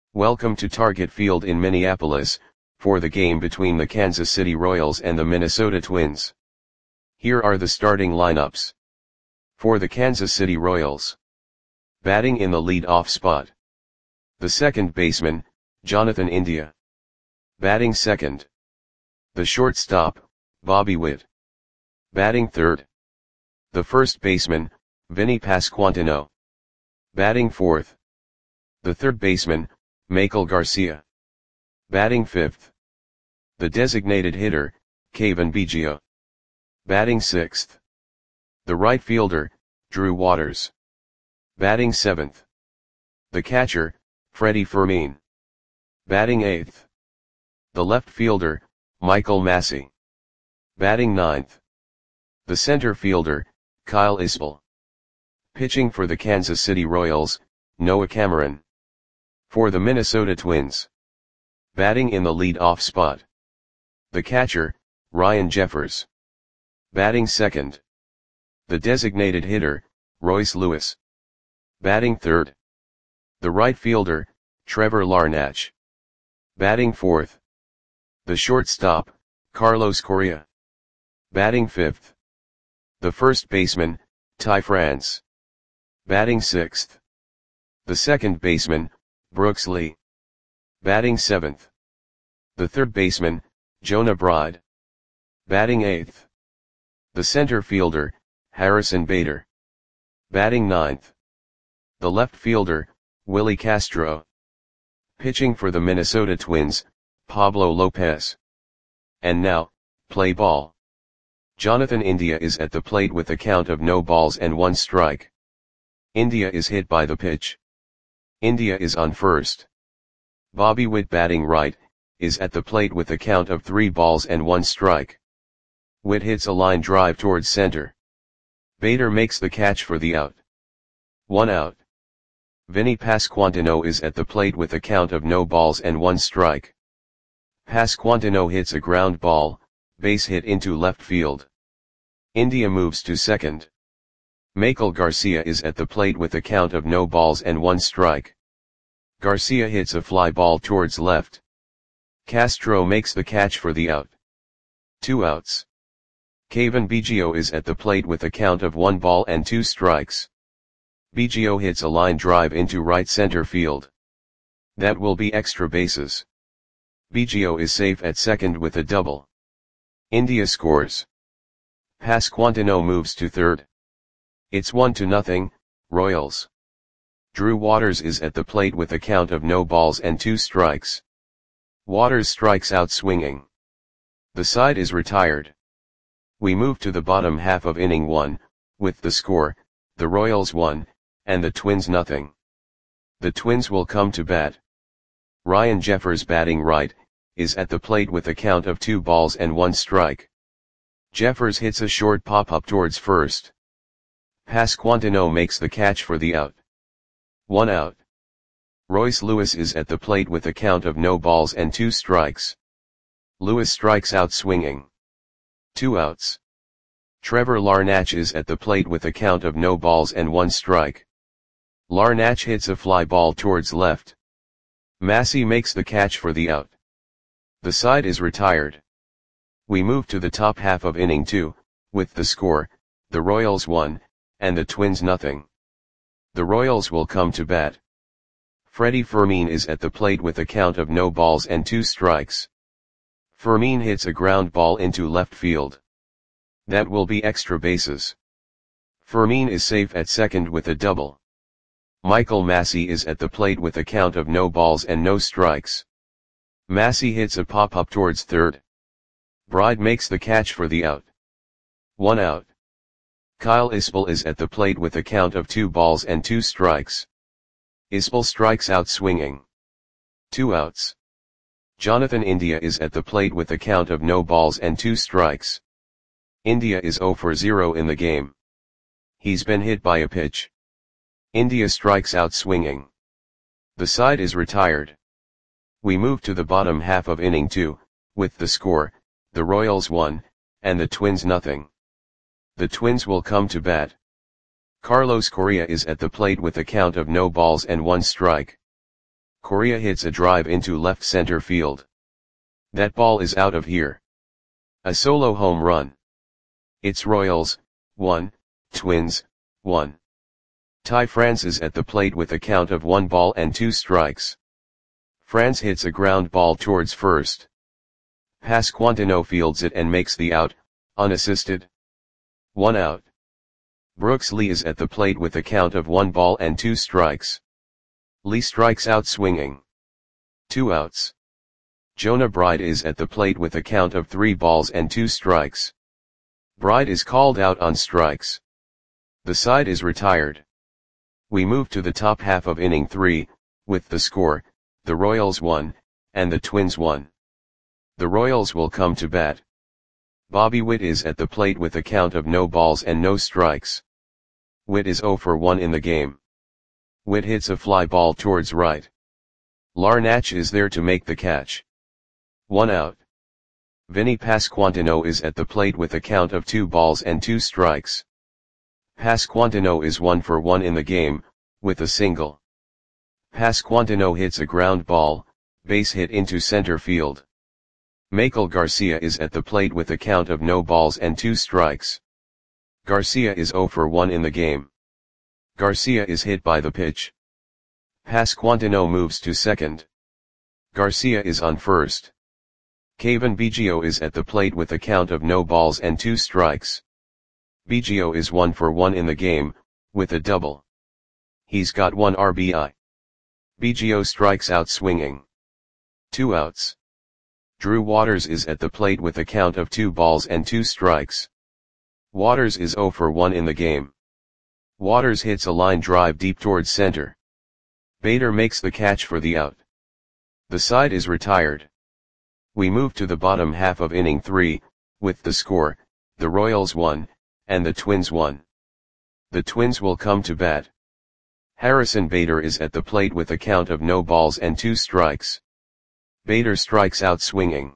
Welcome to Target Field in Minneapolis, for the game between the Kansas City Royals and the Minnesota Twins. Here are the starting lineups. For the Kansas City Royals. Batting in the lead-off spot. The second baseman, Jonathan India. Batting second. The shortstop, Bobby Witt. Batting third. The first baseman, Vinny Pasquantino. Batting fourth. The third baseman, Maikel Garcia. Batting fifth. The designated hitter, Cavan Biggio. Batting sixth. The right fielder, Drew Waters. Batting seventh. The catcher, Freddie Fermin. Batting eighth. The left fielder, Michael Massey. Batting ninth. The center fielder, Kyle Isbell. Pitching for the Kansas City Royals, Noah Cameron. For the Minnesota Twins. Batting in the lead-off spot. The catcher, Ryan Jeffers. Batting second. The designated hitter, Royce Lewis. Batting third. The right fielder, Trevor Larnach. Batting fourth. The shortstop, Carlos Correa. Batting fifth. The first baseman, Ty France. Batting sixth. The second baseman, Brooks Lee. Batting seventh. The third baseman, Jonah Bride. Batting eighth. The center fielder, Harrison Bader. Batting ninth. The left fielder, Willie Castro. Pitching for the Minnesota Twins, Pablo Lopez. And now, play ball. Jonathan India is at the plate with a count of no balls and 1 strike. India is hit by the pitch. India is on first. Bobby Witt, batting right, is at the plate with a count of 3 balls and 1 strike. Witt hits a line drive towards center. Bader makes the catch for the out. 1 out. Vinny Pasquantino is at the plate with a count of no balls and 1 strike. Pasquantino hits a ground ball, base hit into left field. India moves to second. Maikel Garcia is at the plate with a count of no balls and 1 strike. Garcia hits a fly ball towards left. Castro makes the catch for the out. 2 outs. Cavan Biggio is at the plate with a count of 1 ball and 2 strikes. Biggio hits a line drive into right center field. That will be extra bases. Biggio is safe at second with a double. India scores. Pasquantino moves to third. It's 1-0, Royals. Drew Waters is at the plate with a count of no balls and 2 strikes. Waters strikes out swinging. The side is retired. We move to the bottom half of inning 1, with the score, the Royals 1, and the Twins 0. The Twins will come to bat. Ryan Jeffers, batting right, is at the plate with a count of 2 balls and 1 strike. Jeffers hits a short pop-up towards first. Pasquantino makes the catch for the out. 1 out. Royce Lewis is at the plate with a count of no balls and 2 strikes. Lewis strikes out swinging. 2 outs. Trevor Larnach is at the plate with a count of no balls and 1 strike. Larnach hits a fly ball towards left. Massey makes the catch for the out. The side is retired. We move to the top half of inning 2, with the score, the Royals 1, and the Twins 0. The Royals will come to bat. Freddie Fermin is at the plate with a count of no balls and 2 strikes. Fermin hits a ground ball into left field. That will be extra bases. Fermin is safe at second with a double. Michael Massey is at the plate with a count of no balls and no strikes. Massey hits a pop-up towards third. Bride makes the catch for the out. 1 out. Kyle Isbell is at the plate with a count of 2 balls and 2 strikes. Isbell strikes out swinging. 2 outs. Jonathan India is at the plate with a count of no balls and 2 strikes. India is 0 for 0 in the game. He's been hit by a pitch. India strikes out swinging. The side is retired. We move to the bottom half of inning 2, with the score, the Royals 1, and the Twins 0. The Twins will come to bat. Carlos Correa is at the plate with a count of no balls and 1 strike. Korea hits a drive into left center field. That ball is out of here. A solo home run. It's Royals, 1, Twins, 1. Ty France is at the plate with a count of 1 ball and 2 strikes. France hits a ground ball towards first. Pasquantino fields it and makes the out, unassisted. 1 out. Brooks Lee is at the plate with a count of 1 ball and 2 strikes. Lee strikes out swinging. 2 outs. Jonah Bride is at the plate with a count of 3 balls and 2 strikes. Bride is called out on strikes. The side is retired. We move to the top half of inning 3, with the score, the Royals 1, and the Twins 1. The Royals will come to bat. Bobby Witt is at the plate with a count of no balls and no strikes. Witt is 0 for 1 in the game. Witt hits a fly ball towards right. Larnach is there to make the catch. 1 out. Vinny Pasquantino is at the plate with a count of 2 balls and 2 strikes. Pasquantino is 1 for 1 in the game, with a single. Pasquantino hits a ground ball, base hit into center field. Michael Garcia is at the plate with a count of no balls and 2 strikes. Garcia is 0 for 1 in the game. Garcia is hit by the pitch. Pasquantino moves to second. Garcia is on first. Kevin Biggio is at the plate with a count of no balls and 2 strikes. Biggio is 1 for 1 in the game, with a double. He's got 1 RBI. Biggio strikes out swinging. 2 outs. Drew Waters is at the plate with a count of 2 balls and 2 strikes. Waters is 0 for 1 in the game. Waters hits a line drive deep towards center. Bader makes the catch for the out. The side is retired. We move to the bottom half of inning 3, with the score, the Royals 1, and the Twins 1. The Twins will come to bat. Harrison Bader is at the plate with a count of no balls and 2 strikes. Bader strikes out swinging.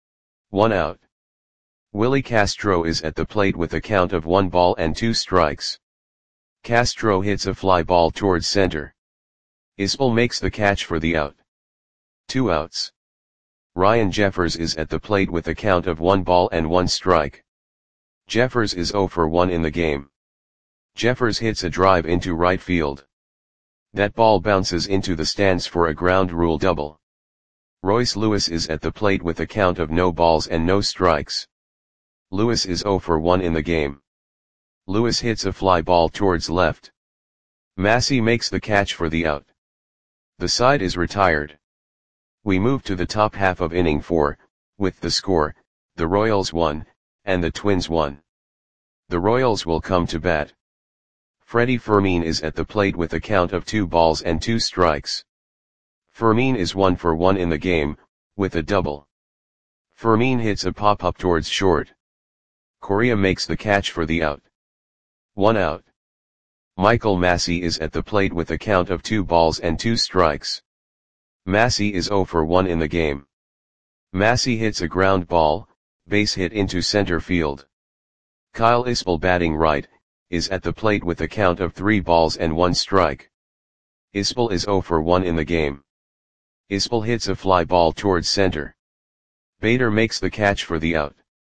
1 out. Willie Castro is at the plate with a count of 1 ball and 2 strikes. Castro hits a fly ball towards center. Isbell makes the catch for the out. 2 outs. Ryan Jeffers is at the plate with a count of 1 ball and 1 strike. Jeffers is 0 for 1 in the game. Jeffers hits a drive into right field. That ball bounces into the stands for a ground rule double. Royce Lewis is at the plate with a count of no balls and no strikes. Lewis is 0 for 1 in the game. Lewis hits a fly ball towards left. Massey makes the catch for the out. The side is retired. We move to the top half of inning 4, with the score, the Royals 1, and the Twins 1. The Royals will come to bat. Freddie Fermin is at the plate with a count of 2 balls and 2 strikes. Fermin is 1 for 1 in the game, with a double. Fermin hits a pop-up towards short. Correa makes the catch for the out. 1 out. Michael Massey is at the plate with a count of 2 balls and 2 strikes. Massey is 0 for 1 in the game. Massey hits a ground ball, base hit into center field. Kyle Isbell batting right, is at the plate with a count of 3 balls and 1 strike. Isbell is 0 for 1 in the game. Isbell hits a fly ball towards center. Bader makes the catch for the out.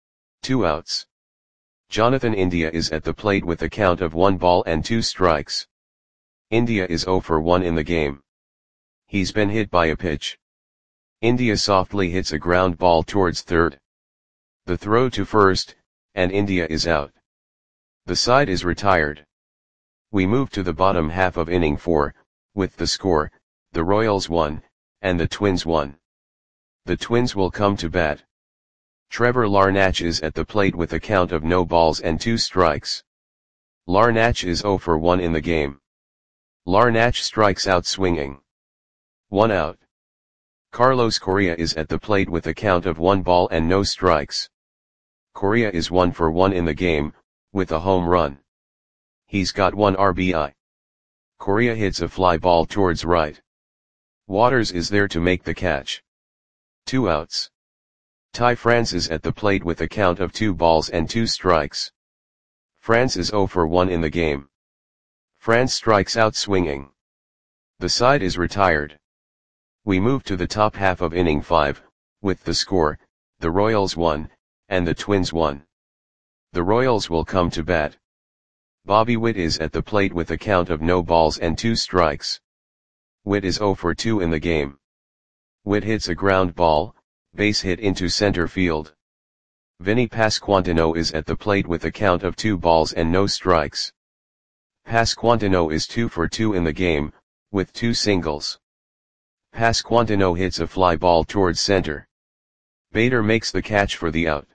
2 outs. Jonathan India is at the plate with a count of 1 ball and 2 strikes. India is 0 for 1 in the game. He's been hit by a pitch. India softly hits a ground ball towards third. The throw to first, and India is out. The side is retired. We move to the bottom half of inning 4, with the score, the Royals 1, and the Twins 1. The Twins will come to bat. Trevor Larnach is at the plate with a count of no balls and 2 strikes. Larnach is 0 for 1 in the game. Larnach strikes out swinging. 1 out. Carlos Correa is at the plate with a count of 1 ball and no strikes. Correa is 1 for 1 in the game, with a home run. He's got 1 RBI. Correa hits a fly ball towards right. Waters is there to make the catch. 2 outs. Ty France is at the plate with a count of 2 balls and 2 strikes. France is 0 for 1 in the game. France strikes out swinging. The side is retired. We move to the top half of inning 5, with the score, the Royals 1, and the Twins 1. The Royals will come to bat. Bobby Witt is at the plate with a count of no balls and 2 strikes. Witt is 0 for 2 in the game. Witt hits a ground ball, base hit into center field. Vinny Pasquantino is at the plate with a count of 2 balls and no strikes. Pasquantino is 2 for 2 in the game, with 2 singles. Pasquantino hits a fly ball towards center. Bader makes the catch for the out.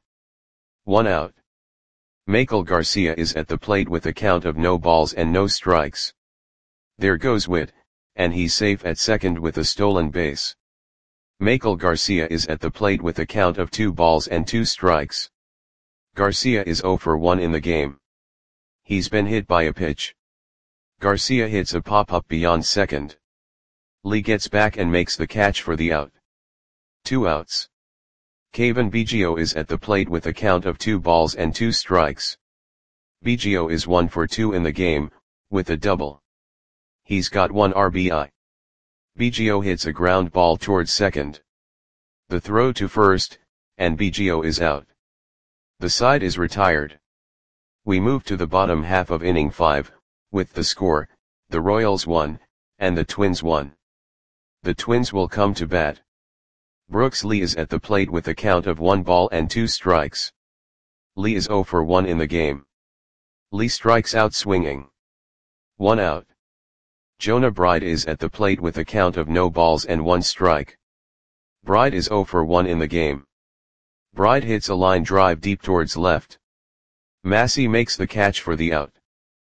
1 out. Michael Garcia is at the plate with a count of no balls and no strikes. There goes Witt, and he's safe at second with a stolen base. Michael Garcia is at the plate with a count of 2 balls and 2 strikes. Garcia is 0 for 1 in the game. He's been hit by a pitch. Garcia hits a pop-up beyond second. Lee gets back and makes the catch for the out. 2 outs. Cavan Biggio is at the plate with a count of 2 balls and 2 strikes. Biggio is 1 for 2 in the game, with a double. He's got 1 RBI. Biggio hits a ground ball towards second. The throw to first, and Biggio is out. The side is retired. We move to the bottom half of inning 5, with the score, the Royals 1, and the Twins 1. The Twins will come to bat. Brooks Lee is at the plate with a count of 1 ball and 2 strikes. Lee is 0 for 1 in the game. Lee strikes out swinging. 1 out. Jonah Bride is at the plate with a count of no balls and 1 strike. Bride is 0 for 1 in the game. Bride hits a line drive deep towards left. Massey makes the catch for the out.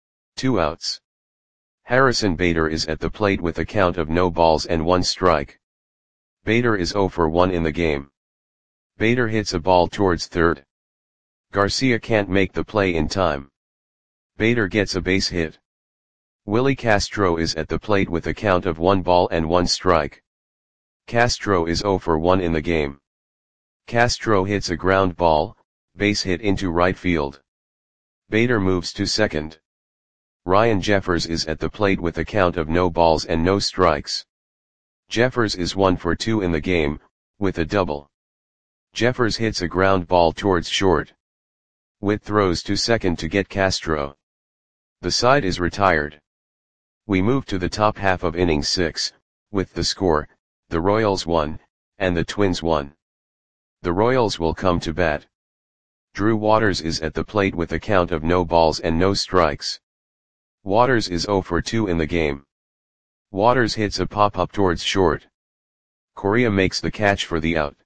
2 outs. Harrison Bader is at the plate with a count of no balls and 1 strike. Bader is 0 for 1 in the game. Bader hits a ball towards third. Garcia can't make the play in time. Bader gets a base hit. Willie Castro is at the plate with a count of 1 ball and 1 strike. Castro is 0 for 1 in the game. Castro hits a ground ball, base hit into right field. Bader moves to second. Ryan Jeffers is at the plate with a count of no balls and no strikes. Jeffers is 1 for 2 in the game, with a double. Jeffers hits a ground ball towards short. Witt throws to second to get Castro. The side is retired. We move to the top half of inning 6, with the score, the Royals 1, and the Twins 1. The Royals will come to bat. Drew Waters is at the plate with a count of no balls and no strikes. Waters is 0 for 2 in the game. Waters hits a pop-up towards short. Correa makes the catch for the out.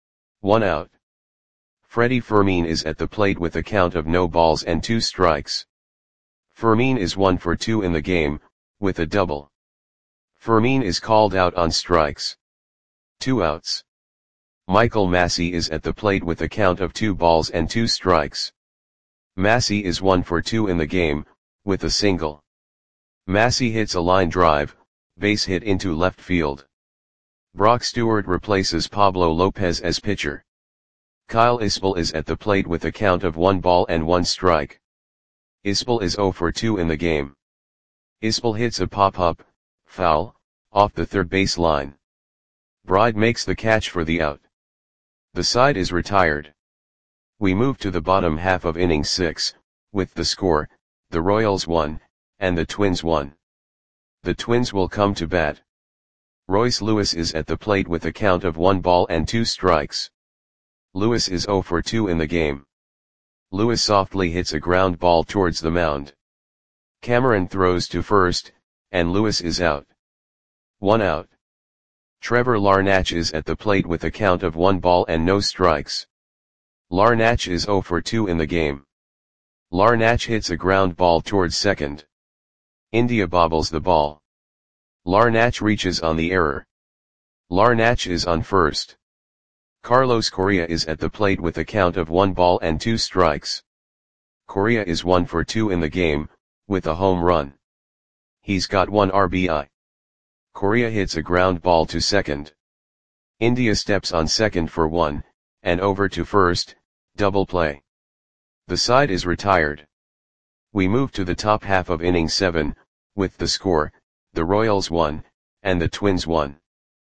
1 out. Freddie Fermin is at the plate with a count of no balls and 2 strikes. Fermin is 1 for 2 in the game, with a double. Fermin is called out on strikes. 2 outs. Michael Massey is at the plate with a count of 2 balls and 2 strikes. Massey is 1 for 2 in the game, with a single. Massey hits a line drive, base hit into left field. Brock Stewart replaces Pablo Lopez as pitcher. Kyle Isbell is at the plate with a count of 1 ball and 1 strike. Isbell is 0 for 2 in the game. Isbell hits a pop-up, foul, off the third base line. Bride makes the catch for the out. The side is retired. We move to the bottom half of inning 6, with the score, the Royals 1, and the Twins 1. The Twins will come to bat. Royce Lewis is at the plate with a count of 1 ball and 2 strikes. Lewis is 0 for 2 in the game. Lewis softly hits a ground ball towards the mound. Cameron throws to first, and Lewis is out. 1 out. Trevor Larnach is at the plate with a count of 1 ball and no strikes. Larnach is 0 for 2 in the game. Larnach hits a ground ball towards second. India bobbles the ball. Larnach reaches on the error. Larnach is on first. Carlos Correa is at the plate with a count of 1 ball and 2 strikes. Correa is 1 for 2 in the game, with a home run. He's got 1 RBI. Correa hits a ground ball to second. India steps on second for 1, and over to first, double play. The side is retired. We move to the top half of inning 7, with the score, the Royals 1, and the Twins 1.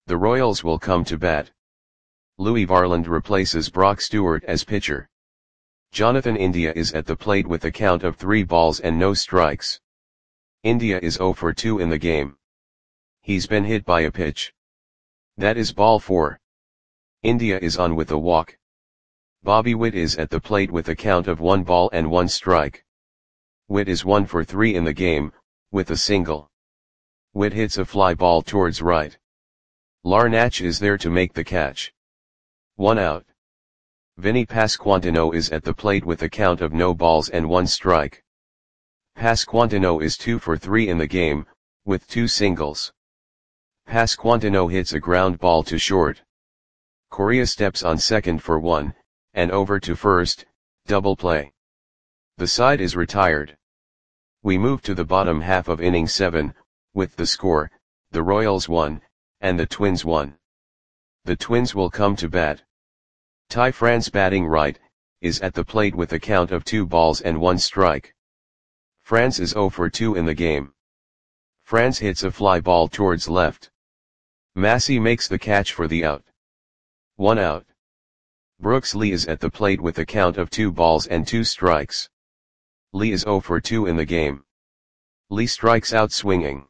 The Royals will come to bat. Louis Varland replaces Brock Stewart as pitcher. Jonathan India is at the plate with a count of 3 balls and no strikes. India is 0 for 2 in the game. He's been hit by a pitch. That is ball 4. India is on with a walk. Bobby Witt is at the plate with a count of 1 ball and 1 strike. Witt is 1 for 3 in the game, with a single. Witt hits a fly ball towards right. Larnach is there to make the catch. 1 out. Vinny Pasquantino is at the plate with a count of no balls and 1 strike. Pasquantino is 2 for 3 in the game, with 2 singles. Pasquantino hits a ground ball to short. Correa steps on second for 1, and over to first, double play. The side is retired. We move to the bottom half of inning 7, with the score, the Royals 1, and the Twins 1. The Twins will come to bat. Ty France batting right, is at the plate with a count of 2 balls and 1 strike. France is 0 for 2 in the game. France hits a fly ball towards left. Massey makes the catch for the out. 1 out. Brooks Lee is at the plate with a count of 2 balls and 2 strikes. Lee is 0 for 2 in the game. Lee strikes out swinging.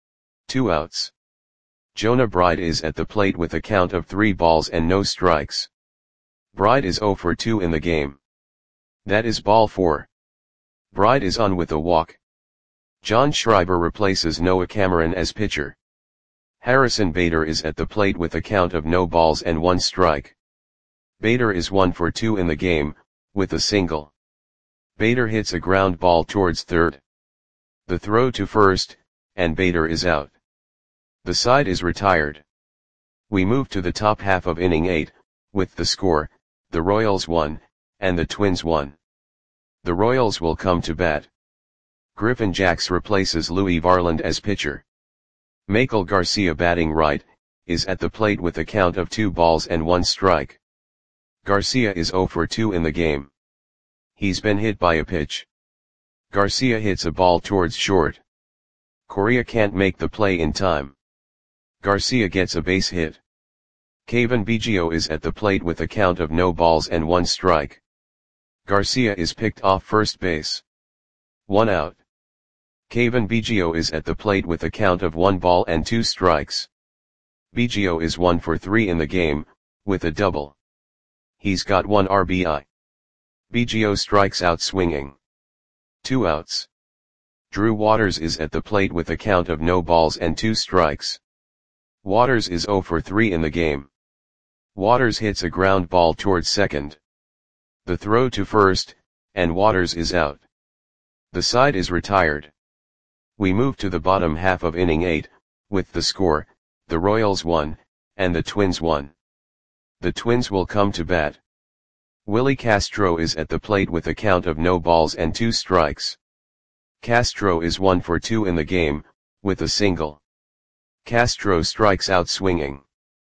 2 outs. Jonah Bride is at the plate with a count of 3 balls and no strikes. Bride is 0 for 2 in the game. That is ball 4. Bride is on with a walk. John Schreiber replaces Noah Cameron as pitcher. Harrison Bader is at the plate with a count of no balls and 1 strike. Bader is 1 for 2 in the game, with a single. Bader hits a ground ball towards third. The throw to first, and Bader is out. The side is retired. We move to the top half of inning 8, with the score, the Royals 1, and the Twins 1. The Royals will come to bat. Griffin Jax replaces Louis Varland as pitcher. Maikel Garcia batting right, is at the plate with a count of 2 balls and 1 strike. Garcia is 0 for 2 in the game. He's been hit by a pitch. Garcia hits a ball towards short. Correa can't make the play in time. Garcia gets a base hit. Cavan Biggio is at the plate with a count of no balls and 1 strike. Garcia is picked off first base. 1 out. Cavan Biggio is at the plate with a count of 1 ball and 2 strikes. Biggio is 1 for 3 in the game, with a double. He's got 1 RBI. Biggio strikes out swinging. 2 outs. Drew Waters is at the plate with a count of no balls and 2 strikes. Waters is 0 for 3 in the game. Waters hits a ground ball towards second. The throw to first, and Waters is out. The side is retired. We move to the bottom half of inning 8, with the score, the Royals 1, and the Twins 1. The Twins will come to bat. Willie Castro is at the plate with a count of no balls and 2 strikes. Castro is 1 for 2 in the game, with a single. Castro strikes out swinging.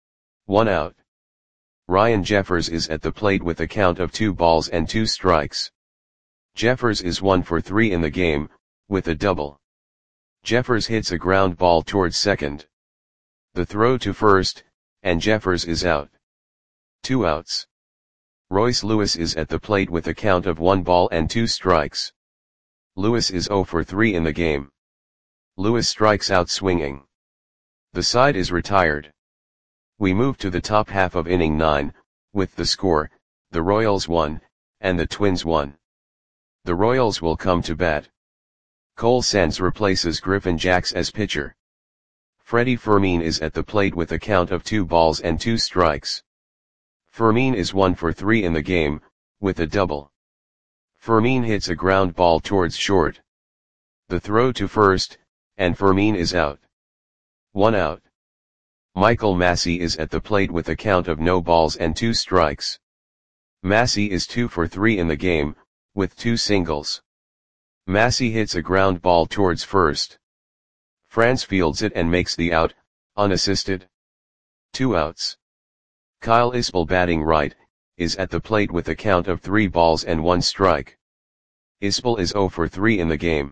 1 out. Ryan Jeffers is at the plate with a count of 2 balls and 2 strikes. Jeffers is 1 for 3 in the game, with a double. Jeffers hits a ground ball towards second. The throw to first, and Jeffers is out. 2 outs. Royce Lewis is at the plate with a count of 1 ball and 2 strikes. Lewis is 0 for 3 in the game. Lewis strikes out swinging. The side is retired. We move to the top half of inning 9, with the score, the Royals 1, and the Twins 1. The Royals will come to bat. Cole Sands replaces Griffin Jax as pitcher. Freddie Fermin is at the plate with a count of 2 balls and 2 strikes. Fermin is 1 for 3 in the game, with a double. Fermin hits a ground ball towards short. The throw to first, and Fermin is out. 1 out. Michael Massey is at the plate with a count of no balls and 2 strikes. Massey is 2 for 3 in the game, with 2 singles. Massey hits a ground ball towards first. France fields it and makes the out, unassisted. 2 outs. Kyle Isbell batting right, is at the plate with a count of 3 balls and 1 strike. Isbell is 0 for 3 in the game.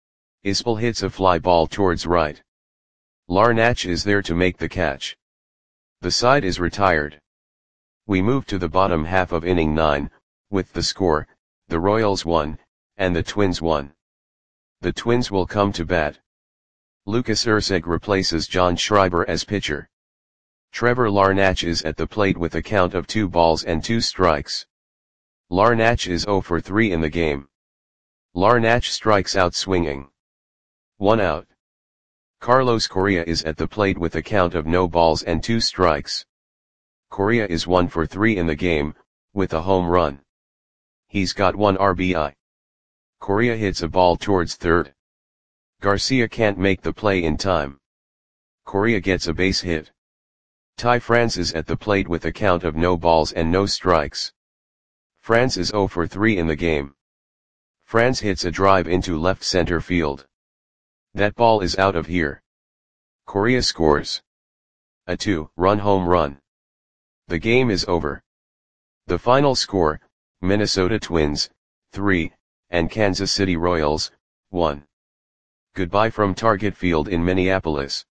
Isbell hits a fly ball towards right. Larnach is there to make the catch. The side is retired. We move to the bottom half of inning 9, with the score, the Royals 1, and the Twins 1. The Twins will come to bat. Lucas Erceg replaces John Schreiber as pitcher. Trevor Larnach is at the plate with a count of 2 balls and 2 strikes. Larnach is 0 for 3 in the game. Larnach strikes out swinging. 1 out. Carlos Correa is at the plate with a count of no balls and 2 strikes. Correa is 1 for 3 in the game, with a home run. He's got 1 RBI. Correa hits a ball towards third. Garcia can't make the play in time. Correa gets a base hit. Ty France is at the plate with a count of no balls and no strikes. France is 0 for 3 in the game. France hits a drive into left center field. That ball is out of here. Correa scores a 2-run home run. The game is over. The final score, Minnesota Twins, 3, and Kansas City Royals, 1. Goodbye from Target Field in Minneapolis.